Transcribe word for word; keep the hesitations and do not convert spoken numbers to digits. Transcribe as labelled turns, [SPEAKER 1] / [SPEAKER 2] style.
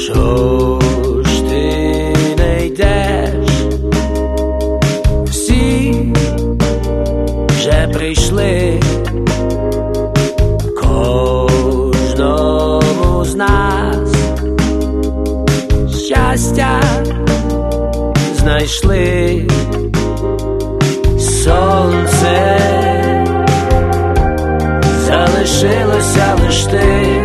[SPEAKER 1] Що ж ти не йдеш? Всі вже прийшли, кожному з нас щастя знайшли. Сонце залишилося лиш ти.